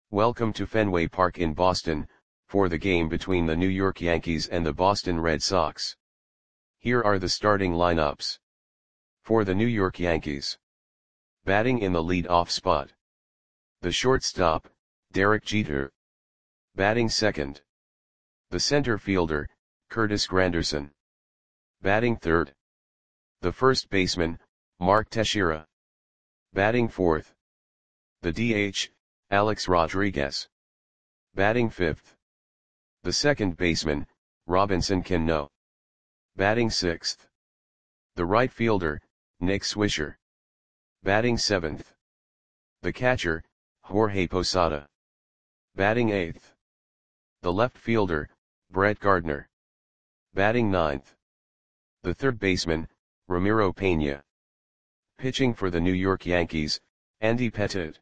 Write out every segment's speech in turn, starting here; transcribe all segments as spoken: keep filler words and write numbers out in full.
Welcome to Fenway Park in Boston, for the game between the New York Yankees and the Boston Red Sox. Here are the starting lineups. For the New York Yankees. Batting in the lead-off spot. The shortstop, Derek Jeter. Batting second. The center fielder, Curtis Granderson. Batting third. The first baseman, Mark Teixeira. Batting fourth. The D H, Alex Rodriguez. Batting fifth. The second baseman, Robinson Cano. Batting sixth. The right fielder, Nick Swisher. Batting seventh. The catcher, Jorge Posada. Batting eighth. The left fielder, Brett Gardner. Batting ninth. The third baseman, Ramiro Peña. Pitching for the New York Yankees, Andy Pettitte.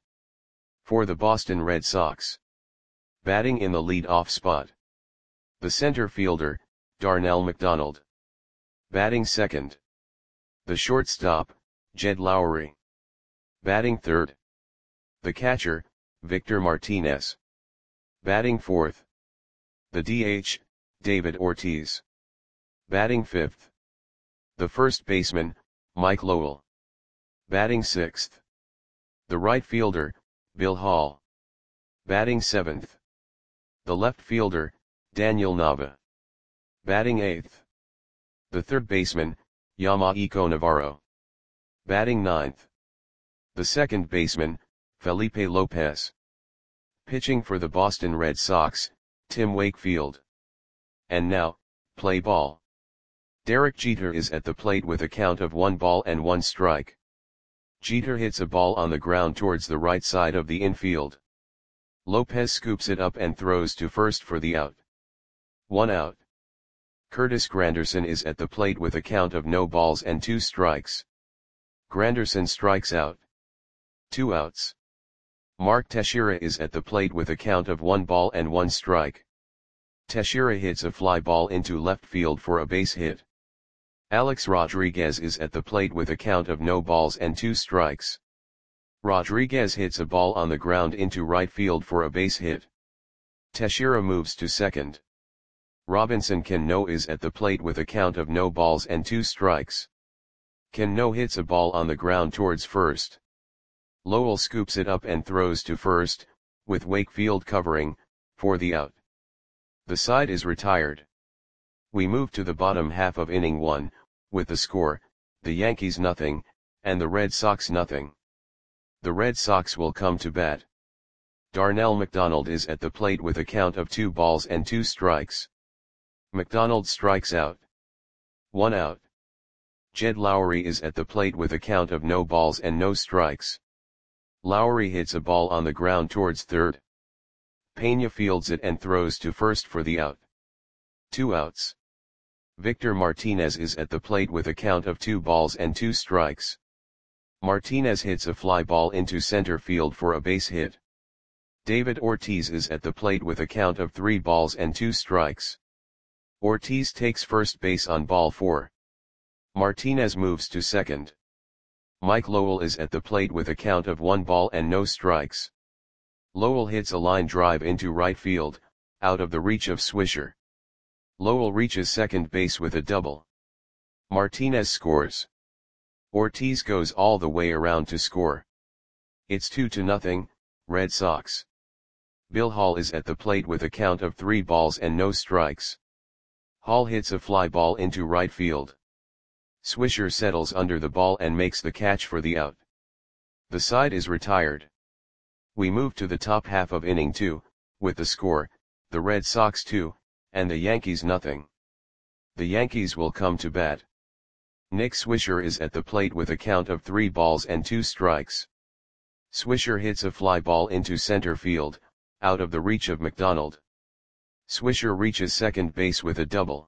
For the Boston Red Sox. Batting in the lead-off spot. The center fielder, Darnell McDonald. Batting second. The shortstop, Jed Lowrie. Batting third. The catcher, Victor Martinez. Batting fourth. The D H, David Ortiz. Batting fifth. The first baseman, Mike Lowell. Batting sixth. The right fielder, Bill Hall. Batting seventh. The left fielder, Daniel Nava. Batting eighth. The third baseman, Yamaico Navarro. Batting ninth. The second baseman, Felipe Lopez. Pitching for the Boston Red Sox, Tim Wakefield. And now, play ball. Derek Jeter is at the plate with a count of one ball and one strike. Jeter hits a ball on the ground towards the right side of the infield. Lopez scoops it up and throws to first for the out. One out. Curtis Granderson is at the plate with a count of no balls and two strikes. Granderson strikes out. Two outs. Mark Teixeira is at the plate with a count of one ball and one strike. Teixeira hits a fly ball into left field for a base hit. Alex Rodriguez is at the plate with a count of no balls and two strikes. Rodriguez hits a ball on the ground into right field for a base hit. Teixeira moves to second. Robinson Cano is at the plate with a count of no balls and two strikes. Cano hits a ball on the ground towards first. Lowell scoops it up and throws to first, with Wakefield covering, for the out. The side is retired. We move to the bottom half of inning one, with the score, the Yankees nothing, and the Red Sox nothing. The Red Sox will come to bat. Darnell McDonald is at the plate with a count of two balls and two strikes. McDonald strikes out. One out. Jed Lowrie is at the plate with a count of no balls and no strikes. Lowrie hits a ball on the ground towards third. Peña fields it and throws to first for the out. Two outs. Victor Martinez is at the plate with a count of two balls and two strikes. Martinez hits a fly ball into center field for a base hit. David Ortiz is at the plate with a count of three balls and two strikes. Ortiz takes first base on ball four. Martinez moves to second. Mike Lowell is at the plate with a count of one ball and no strikes. Lowell hits a line drive into right field, out of the reach of Swisher. Lowell reaches second base with a double. Martinez scores. Ortiz goes all the way around to score. It's two to nothing, Red Sox. Bill Hall is at the plate with a count of three balls and no strikes. Hall hits a fly ball into right field. Swisher settles under the ball and makes the catch for the out. The side is retired. We move to the top half of inning two, with the score, the Red Sox two, and the Yankees nothing. The Yankees will come to bat. Nick Swisher is at the plate with a count of three balls and two strikes. Swisher hits a fly ball into center field, out of the reach of McDonald. Swisher reaches second base with a double.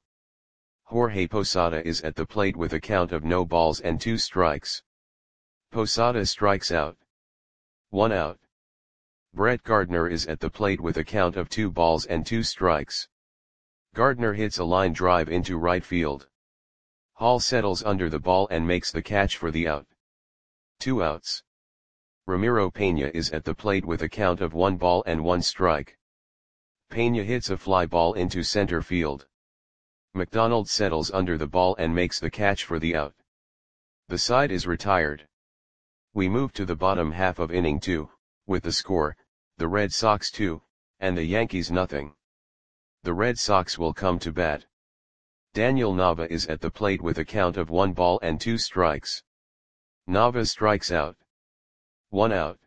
Jorge Posada is at the plate with a count of no balls and two strikes. Posada strikes out. One out. Brett Gardner is at the plate with a count of two balls and two strikes. Gardner hits a line drive into right field. Hall settles under the ball and makes the catch for the out. Two outs. Ramiro Peña is at the plate with a count of one ball and one strike. Peña hits a fly ball into center field. McDonald settles under the ball and makes the catch for the out. The side is retired. We move to the bottom half of inning two, with the score, the Red Sox two, and the Yankees nothing. The Red Sox will come to bat. Daniel Nava is at the plate with a count of one ball and two strikes. Nava strikes out. One out.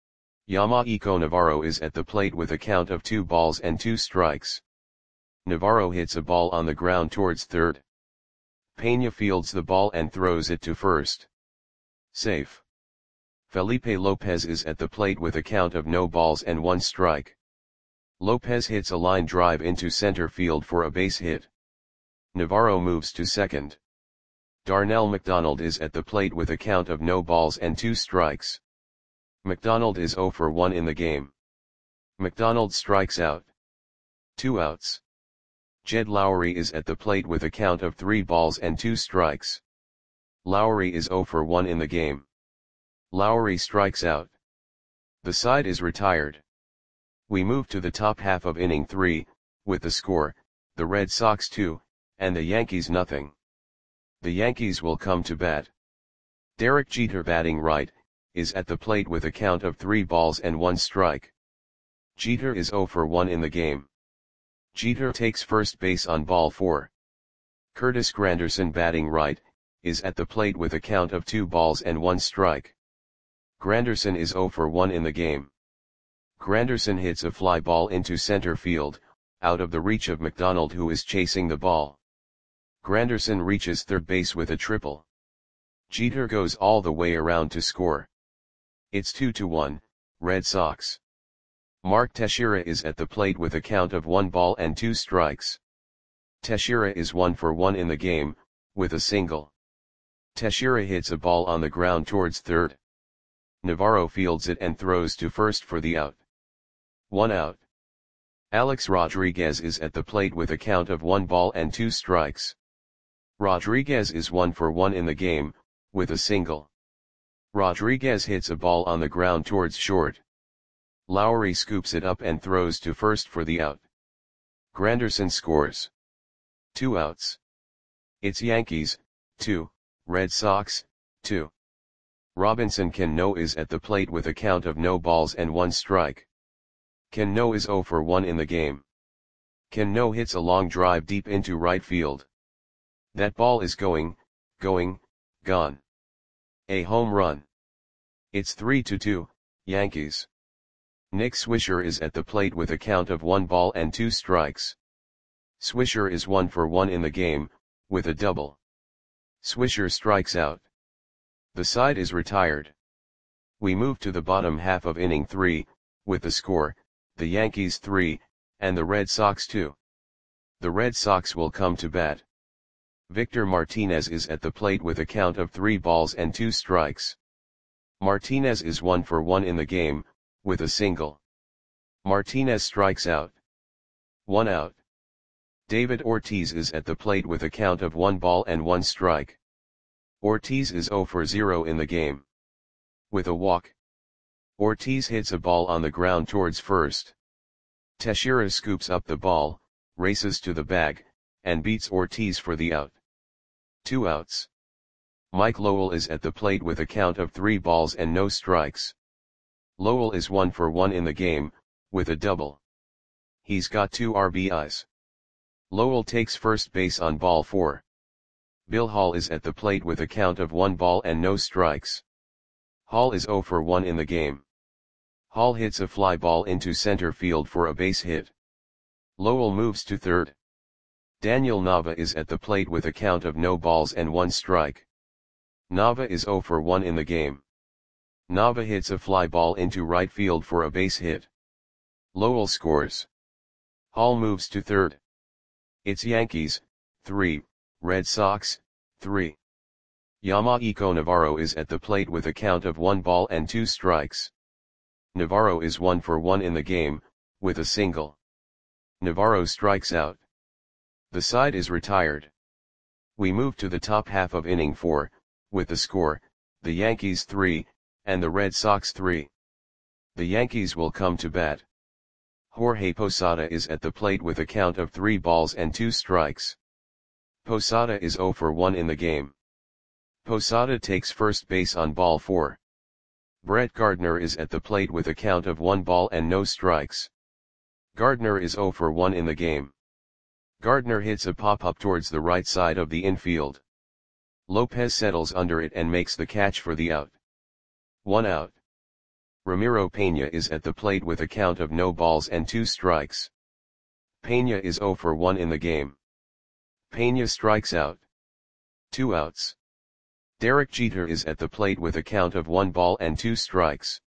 Yamaico Navarro is at the plate with a count of two balls and two strikes. Navarro hits a ball on the ground towards third. Peña fields the ball and throws it to first. Safe. Felipe Lopez is at the plate with a count of no balls and one strike. Lopez hits a line drive into center field for a base hit. Navarro moves to second. Darnell McDonald is at the plate with a count of no balls and two strikes. McDonald is zero for one in the game. McDonald strikes out. Two outs. Jed Lowry is at the plate with a count of three balls and two strikes. Lowry is zero for one in the game. Lowry strikes out. The side is retired. We move to the top half of inning three, with the score, the Red Sox two, and the Yankees nothing. The Yankees will come to bat. Derek Jeter, batting right, is at the plate with a count of three balls and one strike. Jeter is zero for one in the game. Jeter takes first base on ball four. Curtis Granderson, batting right, is at the plate with a count of two balls and one strike. Granderson is zero for one in the game. Granderson hits a fly ball into center field, out of the reach of McDonald, who is chasing the ball. Granderson reaches third base with a triple. Jeter goes all the way around to score. It's two to one, Red Sox. Mark Teixeira is at the plate with a count of one ball and two strikes. Teixeira is one for one in the game, with a single. Teixeira hits a ball on the ground towards third. Navarro fields it and throws to first for the out. One out. Alex Rodriguez is at the plate with a count of one ball and two strikes. Rodriguez is one for one in the game, with a single. Rodriguez hits a ball on the ground towards short. Lowry scoops it up and throws to first for the out. Granderson scores. Two outs. It's Yankees, two, Red Sox, two. Robinson Cano is at the plate with a count of no balls and one strike. Cano is zero for one in the game. Cano hits a long drive deep into right field. That ball is going, going, gone. A home run. It's three to two, Yankees. Nick Swisher is at the plate with a count of one ball and two strikes. Swisher is one for one in the game, with a double. Swisher strikes out. The side is retired. We move to the bottom half of inning three, with the score, the Yankees three, and the Red Sox two. The Red Sox will come to bat. Victor Martinez is at the plate with a count of three balls and two strikes. Martinez is one for one in the game, with a single. Martinez strikes out. One out. David Ortiz is at the plate with a count of one ball and one strike. Ortiz is zero for zero in the game. With a walk. Ortiz hits a ball on the ground towards first. Teixeira scoops up the ball, races to the bag, and beats Ortiz for the out. Two outs. Mike Lowell is at the plate with a count of three balls and no strikes. Lowell is one for one in the game, with a double. He's got two R B Is. Lowell takes first base on ball four. Bill Hall is at the plate with a count of one ball and no strikes. Hall is zero for one in the game. Hall hits a fly ball into center field for a base hit. Lowell moves to third. Daniel Nava is at the plate with a count of no balls and one strike. Nava is zero for one in the game. Nava hits a fly ball into right field for a base hit. Lowell scores. Hall moves to third. It's Yankees, three, Red Sox, three. Yamaico Navarro is at the plate with a count of one ball and two strikes. Navarro is one for one in the game, with a single. Navarro strikes out. The side is retired. We move to the top half of inning four, with the score, the Yankees three, and the Red Sox three. The Yankees will come to bat. Jorge Posada is at the plate with a count of three balls and two strikes. Posada is zero for one in the game. Posada takes first base on ball four. Brett Gardner is at the plate with a count of one ball and no strikes. Gardner is zero for one in the game. Gardner hits a pop-up towards the right side of the infield. Lopez settles under it and makes the catch for the out. One out. Ramiro Peña is at the plate with a count of no balls and two strikes. Peña is zero for one in the game. Peña strikes out. Two outs. Derek Jeter is at the plate with a count of one ball and two strikes.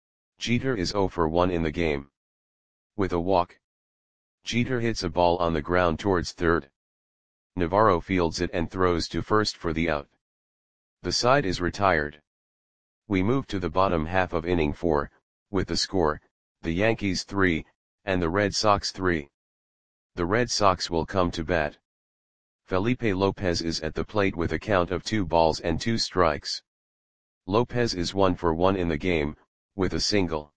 Jeter is zero for one in the game. With a walk. Jeter hits a ball on the ground towards third. Navarro fields it and throws to first for the out. The side is retired. We move to the bottom half of inning four, with the score, the Yankees three, and the Red Sox three. The Red Sox will come to bat. Felipe Lopez is at the plate with a count of two balls and two strikes. Lopez is one for one in the game, with a single.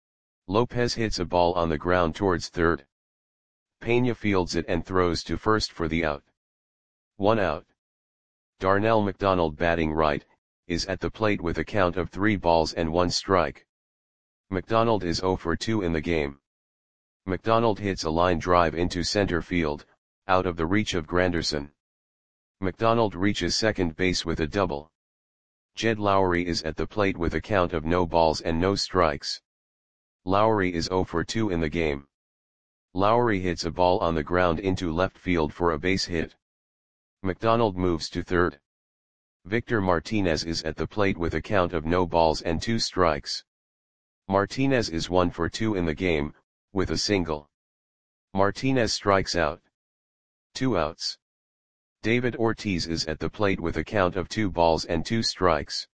Lopez hits a ball on the ground towards third. Peña fields it and throws to first for the out. One out. Darnell McDonald, batting right, is at the plate with a count of three balls and one strike. McDonald is zero for two in the game. McDonald hits a line drive into center field, out of the reach of Granderson. McDonald reaches second base with a double. Jed Lowry is at the plate with a count of no balls and no strikes. Lowry is zero for two in the game. Lowry hits a ball on the ground into left field for a base hit. McDonald moves to third. Victor Martinez is at the plate with a count of no balls and two strikes. Martinez is one for two in the game, with a single. Martinez strikes out. Two outs. David Ortiz is at the plate with a count of two balls and two strikes.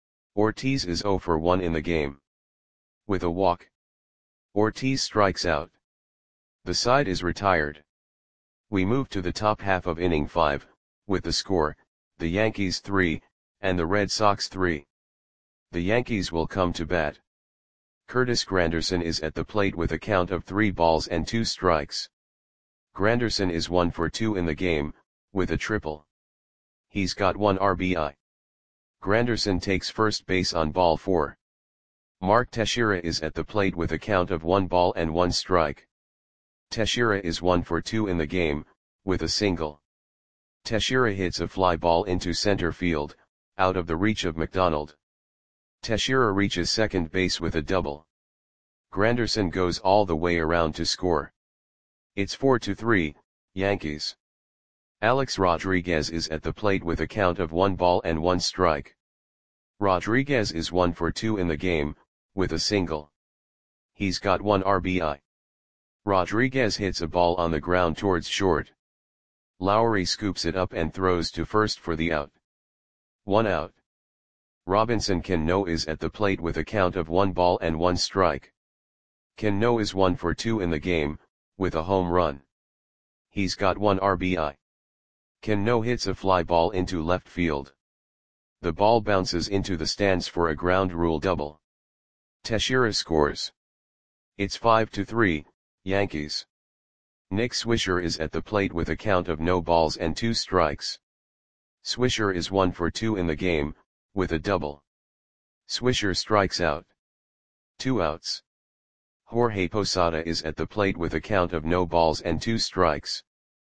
Ortiz is zero for one in the game. With a walk. Ortiz strikes out. The side is retired. We move to the top half of inning five, with the score, the Yankees three, and the Red Sox three. The Yankees will come to bat. Curtis Granderson is at the plate with a count of three balls and two strikes. Granderson is one for two in the game, with a triple. He's got one R B I. Granderson takes first base on ball four. Mark Teixeira is at the plate with a count of one ball and one strike. Teixeira is one for two in the game, with a single. Teixeira hits a fly ball into center field, out of the reach of McDonald. Teixeira reaches second base with a double. Granderson goes all the way around to score. It's four to three, Yankees. Alex Rodriguez is at the plate with a count of one ball and one strike. Rodriguez is one for two in the game, with a single. He's got one R B I. Rodriguez hits a ball on the ground towards short. Lowry scoops it up and throws to first for the out. One out. Robinson Cano is at the plate with a count of one ball and one strike. Cano is one for two in the game, with a home run. He's got one R B I. Cano hits a fly ball into left field. The ball bounces into the stands for a ground rule double. Teixeira scores. It's five to three, Yankees. Nick Swisher is at the plate with a count of no balls and two strikes. Swisher is one for two in the game, with a double. Swisher strikes out. Two outs. Jorge Posada is at the plate with a count of no balls and two strikes.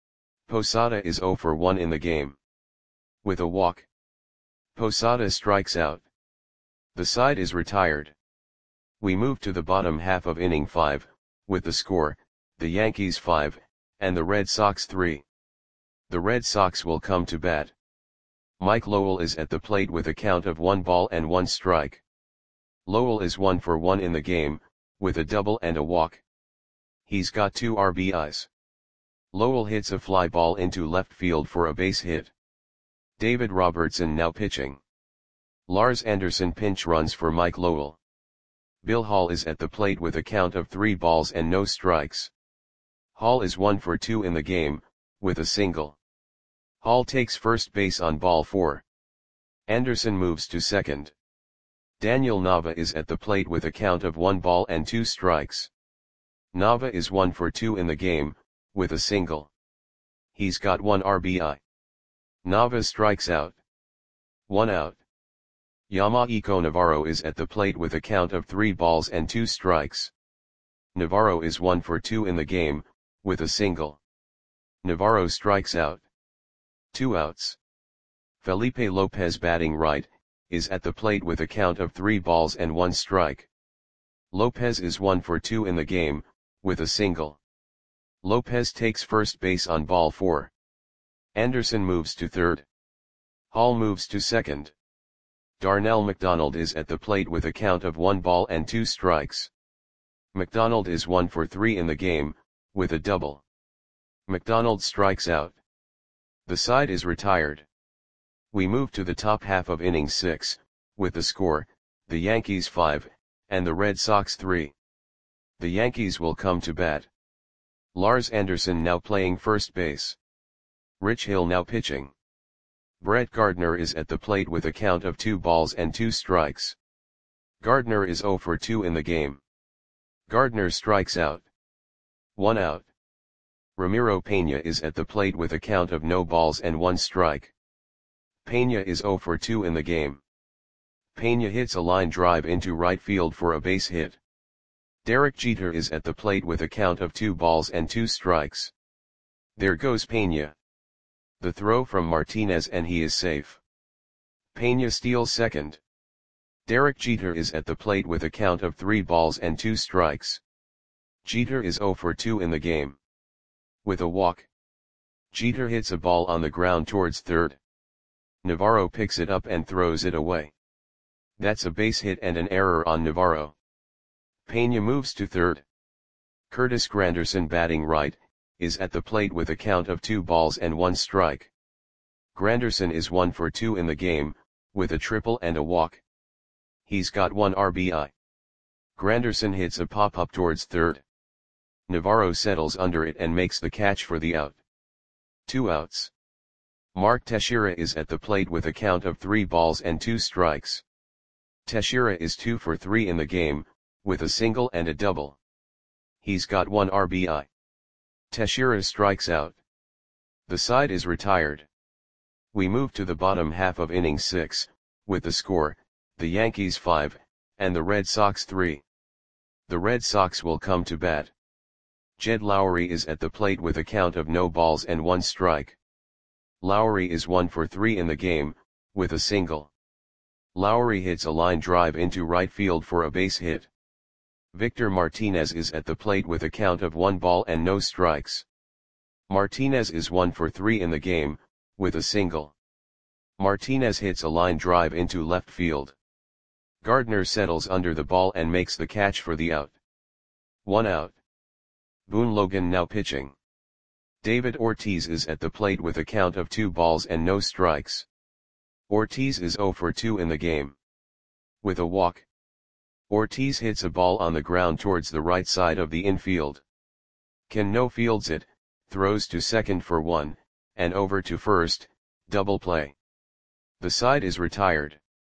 Posada is zero for one in the game. With a walk. Posada strikes out. The side is retired. We move to the bottom half of inning five, with the score, the Yankees five, and the Red Sox three. The Red Sox will come to bat. Mike Lowell is at the plate with a count of one ball and one strike. Lowell is one for one in the game, with a double and a walk. He's got two R B Is. Lowell hits a fly ball into left field for a base hit. David Robertson now pitching. Lars Anderson pinch runs for Mike Lowell. Bill Hall is at the plate with a count of three balls and no strikes. Hall is one for two in the game, with a single. Hall takes first base on ball four. Anderson moves to second. Daniel Nava is at the plate with a count of one ball and two strikes. Nava is one for two in the game, with a single. He's got one R B I. Nava strikes out. One out. Yamaiko Navarro is at the plate with a count of three balls and two strikes. Navarro is one for two in the game, with a single. Navarro strikes out. Two outs. Felipe Lopez batting right, is at the plate with a count of three balls and one strike. Lopez is one for two in the game, with a single. Lopez takes first base on ball four. Anderson moves to third. Hall moves to second. Darnell McDonald is at the plate with a count of one ball and two strikes. McDonald is one for three in the game, with a double. McDonald strikes out. The side is retired. We move to the top half of inning six, with the score, the Yankees five, and the Red Sox three. The Yankees will come to bat. Lars Anderson now playing first base. Rich Hill now pitching. Brett Gardner is at the plate with a count of two balls and two strikes. Gardner is zero for two in the game. Gardner strikes out. One out. Ramiro Peña is at the plate with a count of no balls and one strike. Peña is zero for two in the game. Peña hits a line drive into right field for a base hit. Derek Jeter is at the plate with a count of two balls and two strikes. There goes Peña. The throw from Martinez and he is safe. Peña steals second. Derek Jeter is at the plate with a count of three balls and two strikes. Jeter is zero for two in the game. With a walk. Jeter hits a ball on the ground towards third. Navarro picks it up and throws it away. That's a base hit and an error on Navarro. Peña moves to third. Curtis Granderson batting right, is at the plate with a count of two balls and one strike. Granderson is one for two in the game, with a triple and a walk. He's got one R B I. Granderson hits a pop-up towards third. Navarro settles under it and makes the catch for the out. Two outs. Mark Teixeira is at the plate with a count of three balls and two strikes. Teixeira is two for three in the game, with a single and a double. He's got one R B I. Teixeira strikes out. The side is retired. We move to the bottom half of inning six, with the score, the Yankees five, and the Red Sox three. The Red Sox will come to bat. Jed Lowry is at the plate with a count of no balls and one strike. Lowry is one for three in the game, with a single. Lowry hits a line drive into right field for a base hit. Victor Martinez is at the plate with a count of one ball and no strikes. Martinez is one for three in the game, with a single. Martinez hits a line drive into left field. Gardner settles under the ball and makes the catch for the out. One out. Boone Logan now pitching. David Ortiz is at the plate with a count of two balls and no strikes. Ortiz is zero for two in the game. With a walk. Ortiz hits a ball on the ground towards the right side of the infield. Cano fields it, throws to second for one, and over to first, double play. The side is retired.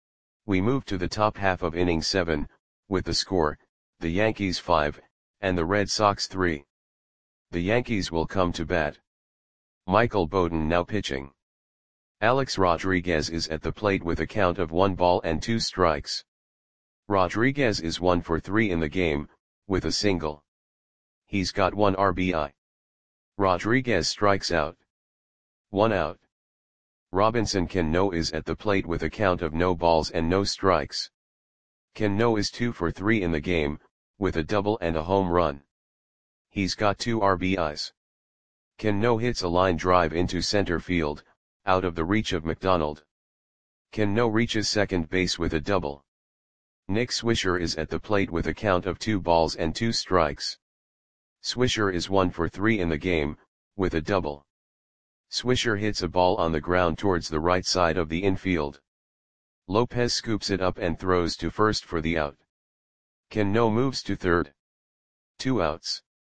We move to the top half of inning seven, with the score, the Yankees five, and the Red Sox three. The Yankees will come to bat. Michael Bowden now pitching. Alex Rodriguez is at the plate with a count of one ball and two strikes. Rodriguez is one for three in the game, with a single. He's got one R B I. Rodriguez strikes out. One out. Robinson Cano is at the plate with a count of no balls and no strikes. Cano is two for three in the game, with a double and a home run. He's got two R B Is. Cano hits a line drive into center field, out of the reach of McDonald. Cano reaches second base with a double. Nick Swisher is at the plate with a count of two balls and two strikes. Swisher is one for three in the game, with a double. Swisher hits a ball on the ground towards the right side of the infield. Lopez scoops it up and throws to first for the out. Cano moves to third. Two outs.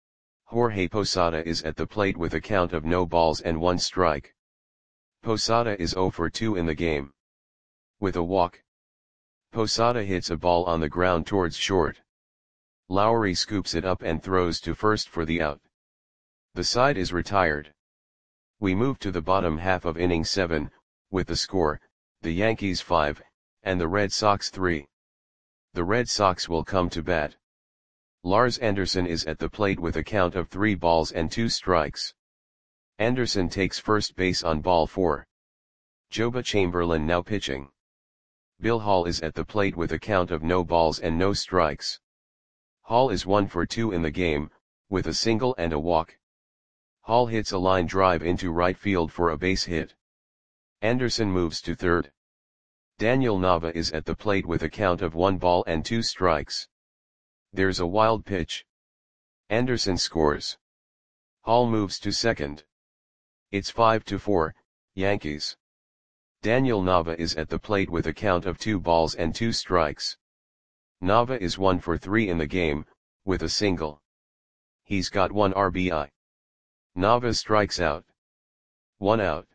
Jorge Posada is at the plate with a count of no balls and one strike. Posada is zero for two in the game. With a walk. Posada hits a ball on the ground towards short. Lowry scoops it up and throws to first for the out. The side is retired. We move to the bottom half of inning seven, with the score, the Yankees five, and the Red Sox three. The Red Sox will come to bat. Lars Anderson is at the plate with a count of three balls and two strikes. Anderson takes first base on ball four. Joba Chamberlain now pitching. Bill Hall is at the plate with a count of no balls and no strikes. Hall is one for two in the game, with a single and a walk. Hall hits a line drive into right field for a base hit. Anderson moves to third. Daniel Nava is at the plate with a count of one ball and two strikes. There's a wild pitch. Anderson scores. Hall moves to second. It's five to four, Yankees. Daniel Nava is at the plate with a count of two balls and two strikes. Nava is one for three in the game, with a single. He's got one R B I. Nava strikes out. One out.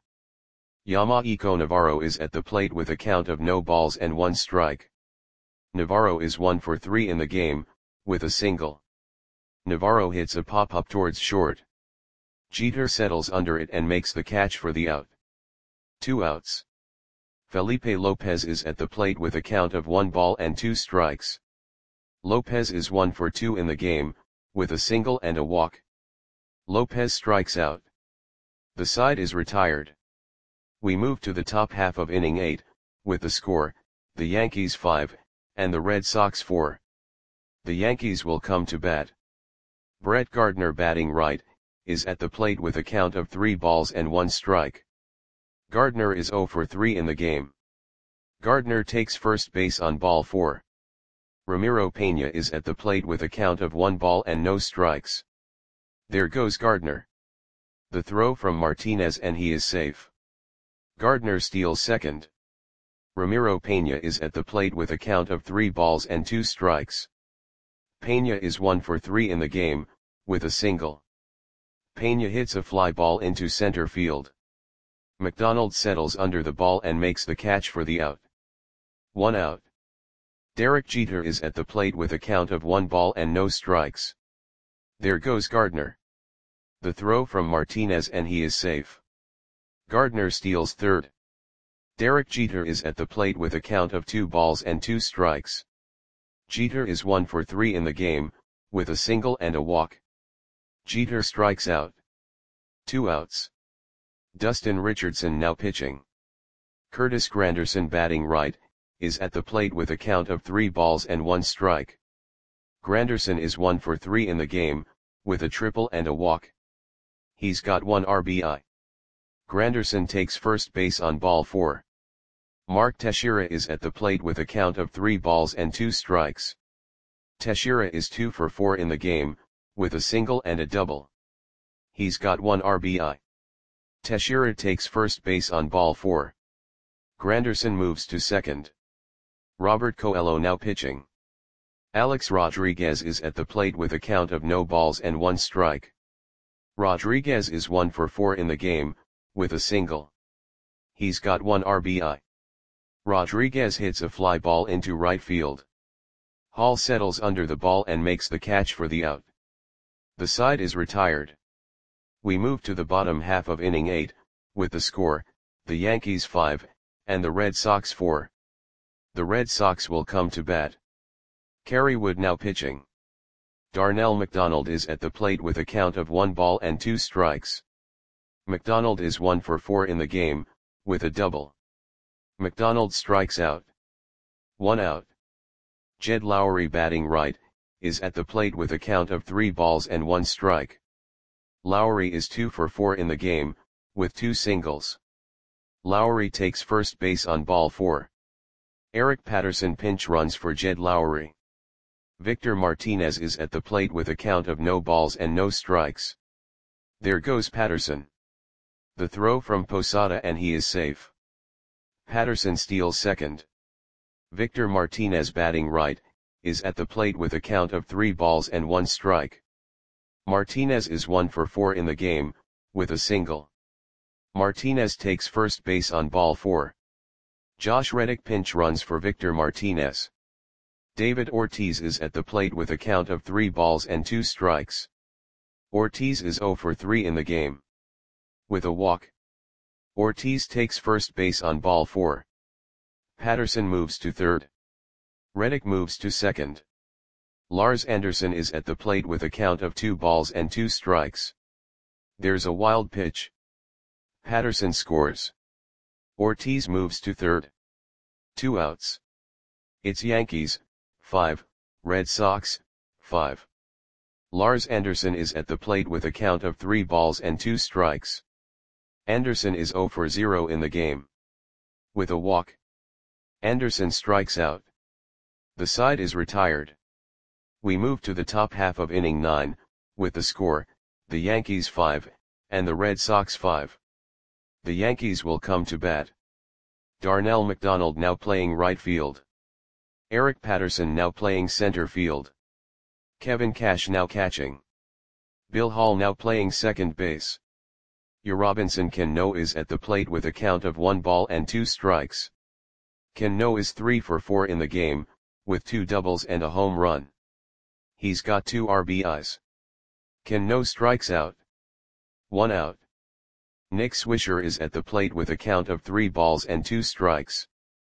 Yamaico Navarro is at the plate with a count of no balls and one strike. Navarro is one for three in the game, with a single. Navarro hits a pop-up towards short. Jeter settles under it and makes the catch for the out. Two outs. Felipe Lopez is at the plate with a count of one ball and two strikes. Lopez is one for two in the game, with a single and a walk. Lopez strikes out. The side is retired. We move to the top half of inning eight, with the score, the Yankees five, and the Red Sox four. The Yankees will come to bat. Brett Gardner batting right, is at the plate with a count of three balls and one strike. Gardner is zero for three in the game. Gardner takes first base on ball four. Ramiro Peña is at the plate with a count of one ball and no strikes. There goes Gardner. The throw from Martinez and he is safe. Gardner steals second. Ramiro Peña is at the plate with a count of three balls and two strikes. Peña is one for three in the game, with a single. Peña hits a fly ball into center field. McDonald settles under the ball and makes the catch for the out. One out. Derek Jeter is at the plate with a count of one ball and no strikes. There goes Gardner. The throw from Martinez and he is safe. Gardner steals third. Derek Jeter is at the plate with a count of two balls and two strikes. Jeter is one for three in the game, with a single and a walk. Jeter strikes out. Two outs. Dustin Richardson now pitching. Curtis Granderson batting right, is at the plate with a count of three balls and one strike. Granderson is one for three in the game, with a triple and a walk. He's got one R B I. Granderson takes first base on ball four. Mark Teixeira is at the plate with a count of three balls and two strikes. Teixeira is two for four in the game, with a single and a double. He's got one R B I. Teixeira takes first base on ball four. Granderson moves to second. Robert Coelho now pitching. Alex Rodriguez is at the plate with a count of no balls and one strike. Rodriguez is one for four in the game, with a single. He's got one R B I. Rodriguez hits a fly ball into right field. Hall settles under the ball and makes the catch for the out. The side is retired. We move to the bottom half of inning eight, with the score, the Yankees five, and the Red Sox four. The Red Sox will come to bat. Kerry Wood now pitching. Darnell McDonald is at the plate with a count of one ball and two strikes. McDonald is one for four in the game, with a double. McDonald strikes out. One out. Jed Lowry batting right, is at the plate with a count of three balls and one strike. Lowry is two for four in the game, with two singles. Lowry takes first base on ball four. Eric Patterson pinch runs for Jed Lowry. Victor Martinez is at the plate with a count of no balls and no strikes. There goes Patterson. The throw from Posada and he is safe. Patterson steals second. Victor Martinez batting right, is at the plate with a count of three balls and one strike. Martinez is one for four in the game, with a single. Martinez takes first base on ball four. Josh Reddick pinch runs for Victor Martinez. David Ortiz is at the plate with a count of three balls and two strikes. Ortiz is zero for three in the game. With a walk, Ortiz takes first base on ball four. Patterson moves to third. Reddick moves to second. Lars Anderson is at the plate with a count of two balls and two strikes. There's a wild pitch. Patterson scores. Ortiz moves to third. Two outs. It's Yankees, five, Red Sox, five. Lars Anderson is at the plate with a count of three balls and two strikes. Anderson is zero for zero in the game. With a walk, Anderson strikes out. The side is retired. We move to the top half of inning nine, with the score, the Yankees five, and the Red Sox five. The Yankees will come to bat. Darnell McDonald now playing right field. Eric Patterson now playing center field. Kevin Cash now catching. Bill Hall now playing second base. Robinson Cano is at the plate with a count of one ball and two strikes. Cano is three for four in the game, with two doubles and a home run. He's got two R B Is. Cano strikes out. One out. Nick Swisher is at the plate with a count of three balls and two strikes.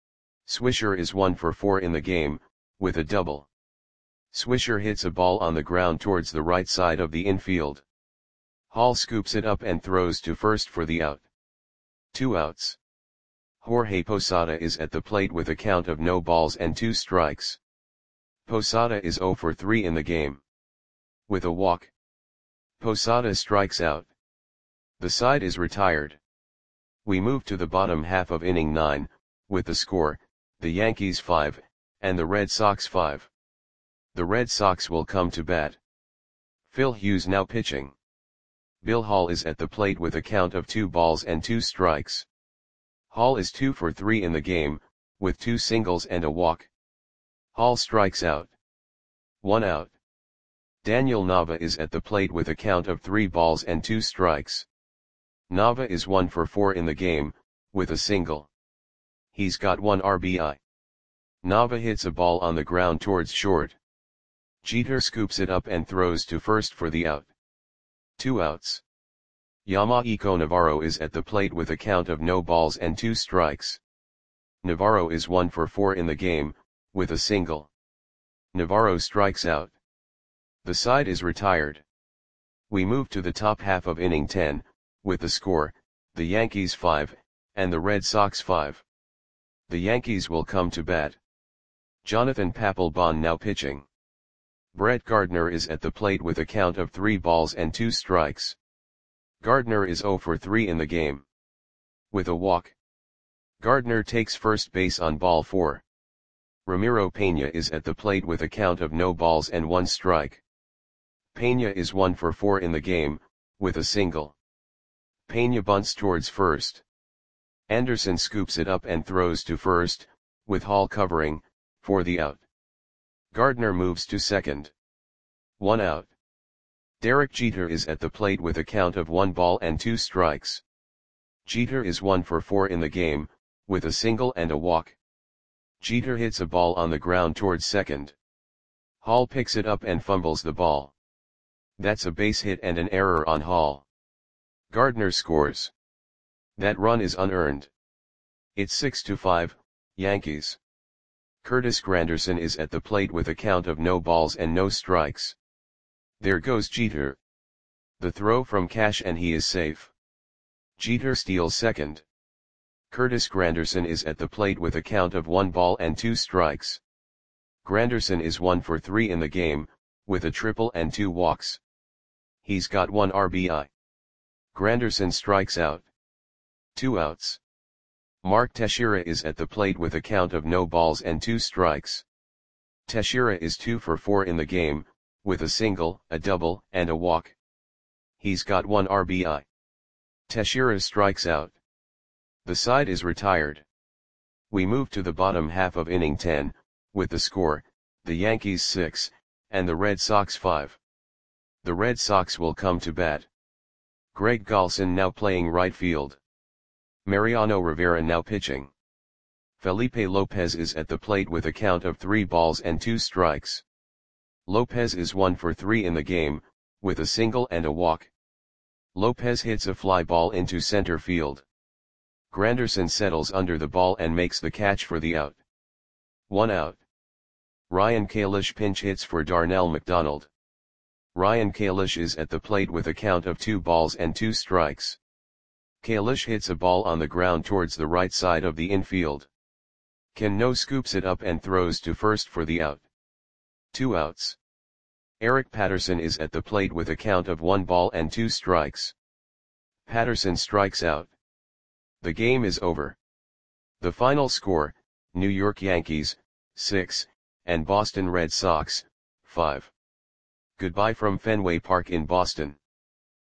Swisher is one for four in the game, with a double. Swisher hits a ball on the ground towards the right side of the infield. Hall scoops it up and throws to first for the out. Two outs. Jorge Posada is at the plate with a count of no balls and two strikes. Posada is zero for three in the game. With a walk, Posada strikes out. The side is retired. We move to the bottom half of inning nine, with the score, the Yankees five, and the Red Sox five. The Red Sox will come to bat. Phil Hughes now pitching. Bill Hall is at the plate with a count of two balls and two strikes. Hall is two for three in the game, with two singles and a walk. Hall strikes out. One out. Daniel Nava is at the plate with a count of three balls and two strikes. Nava is one for four in the game, with a single. He's got one R B I. Nava hits a ball on the ground towards short. Jeter scoops it up and throws to first for the out. Two outs. Yamaico Navarro is at the plate with a count of no balls and two strikes. Navarro is one for four in the game, with a single. Navarro strikes out. The side is retired. We move to the top half of inning ten, with the score, the Yankees five, and the Red Sox five. The Yankees will come to bat. Jonathan Papelbon now pitching. Brett Gardner is at the plate with a count of three balls and two strikes. Gardner is zero for three in the game. With a walk, Gardner takes first base on ball four. Ramiro Pena is at the plate with a count of no balls and one strike. Pena is one for four in the game, with a single. Pena bunts towards first. Anderson scoops it up and throws to first, with Hall covering, for the out. Gardner moves to second. One out. Derek Jeter is at the plate with a count of one ball and two strikes. Jeter is one for four in the game, with a single and a walk. Jeter hits a ball on the ground towards second. Hall picks it up and fumbles the ball. That's a base hit and an error on Hall. Gardner scores. That run is unearned. It's six to five, Yankees. Curtis Granderson is at the plate with a count of no balls and no strikes. There goes Jeter. The throw from Cash and he is safe. Jeter steals second. Curtis Granderson is at the plate with a count of one ball and two strikes. Granderson is one for three in the game, with a triple and two walks. He's got one R B I. Granderson strikes out. Two outs. Mark Teixeira is at the plate with a count of no balls and two strikes. Teixeira is two for four in the game, with a single, a double, and a walk. He's got one R B I. Teixeira strikes out. The side is retired. We move to the bottom half of inning ten, with the score, the Yankees six, and the Red Sox five. The Red Sox will come to bat. Greg Golson now playing right field. Mariano Rivera now pitching. Felipe Lopez is at the plate with a count of three balls and two strikes. Lopez is one for three in the game, with a single and a walk. Lopez hits a fly ball into center field. Granderson settles under the ball and makes the catch for the out. One out. Ryan Kalish pinch hits for Darnell McDonald. Ryan Kalish is at the plate with a count of two balls and two strikes. Kalish hits a ball on the ground towards the right side of the infield. Cano scoops it up and throws to first for the out. Two outs. Eric Patterson is at the plate with a count of one ball and two strikes. Patterson strikes out. The game is over. The final score, New York Yankees, six, and Boston Red Sox, five. Goodbye from Fenway Park in Boston.